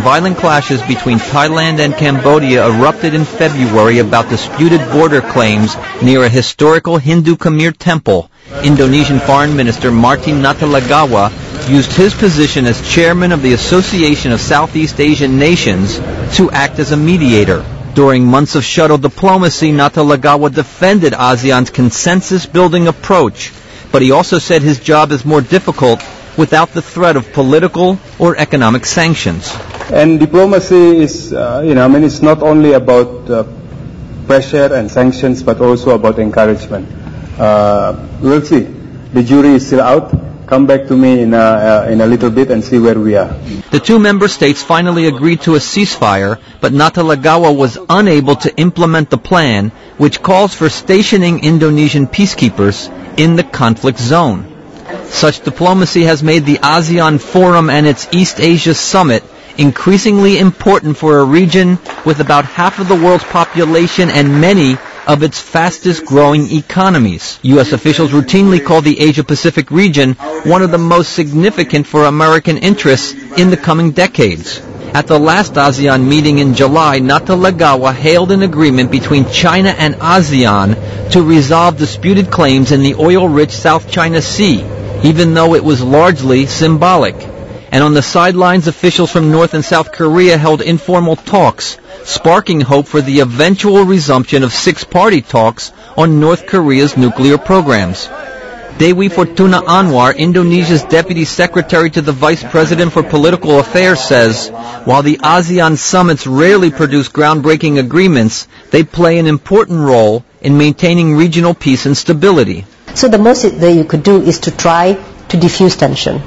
violent clashes between Thailand and Cambodia erupted in February about disputed border claims near a historical Hindu Khmer temple, Indonesian Foreign Minister Martin Natalegawa used his position as chairman of the Association of Southeast Asian Nations to act as a mediator. During months of shuttle diplomacy, Natalegawa defended ASEAN's consensus-building approach, but he also said his job is more difficult without the threat of political or economic sanctions. And diplomacy is, it's not only about pressure and sanctions, but also about encouragement. We'll see. The jury is still out. Come back to me in a little bit and see where we are. The two member states finally agreed to a ceasefire, but Natalegawa was unable to implement the plan, which calls for stationing Indonesian peacekeepers in the conflict zone. Such diplomacy has made the ASEAN Forum and its East Asia Summit increasingly important for a region with about half of the world's population and many of its fastest-growing economies. U.S. officials routinely call the Asia-Pacific region one of the most significant for American interests in the coming decades. At the last ASEAN meeting in July, Natalegawa hailed an agreement between China and ASEAN to resolve disputed claims in the oil-rich South China Sea, even though it was largely symbolic. And on the sidelines, officials from North and South Korea held informal talks, sparking hope for the eventual resumption of six-party talks on North Korea's nuclear programs. Dewi Fortuna Anwar, Indonesia's Deputy Secretary to the Vice President for Political Affairs, says, while the ASEAN summits rarely produce groundbreaking agreements, they play an important role in maintaining regional peace and stability. So the most that you could do is to try to diffuse tension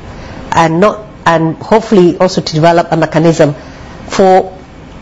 and hopefully also to develop a mechanism for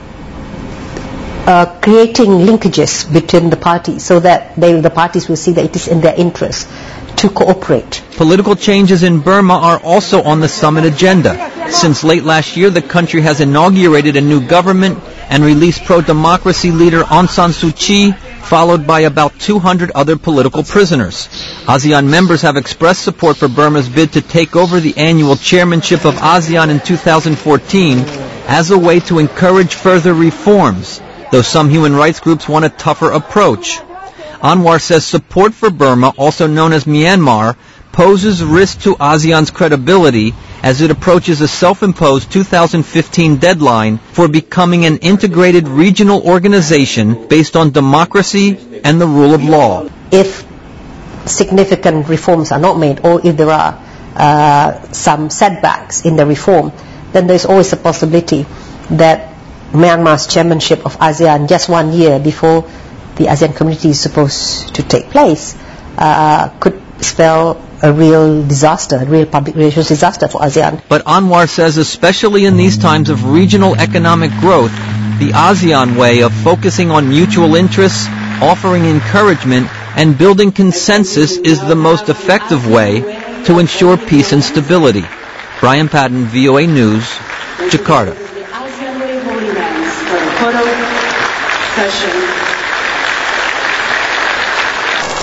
creating linkages between the parties so that the parties will see that it is in their interest to cooperate. Political changes in Burma are also on the summit agenda. Since late last year, the country has inaugurated a new government and released pro-democracy leader Aung San Suu Kyi, followed by about 200 other political prisoners. ASEAN members have expressed support for Burma's bid to take over the annual chairmanship of ASEAN in 2014 as a way to encourage further reforms, though some human rights groups want a tougher approach. Anwar says support for Burma, also known as Myanmar, poses risk to ASEAN's credibility as it approaches a self-imposed 2015 deadline for becoming an integrated regional organization based on democracy and the rule of law. If significant reforms are not made, or if there are some setbacks in the reform, then there's always a possibility that Myanmar's chairmanship of ASEAN just 1 year before the ASEAN community is supposed to take place could spell a real disaster, a real public relations disaster for ASEAN. But Anwar says especially in these times of regional economic growth, the ASEAN way of focusing on mutual interests, offering encouragement, and building consensus is the most effective way to ensure peace and stability. Brian Patton, VOA News, Jakarta. The ASEAN Holy Lands for a photo session.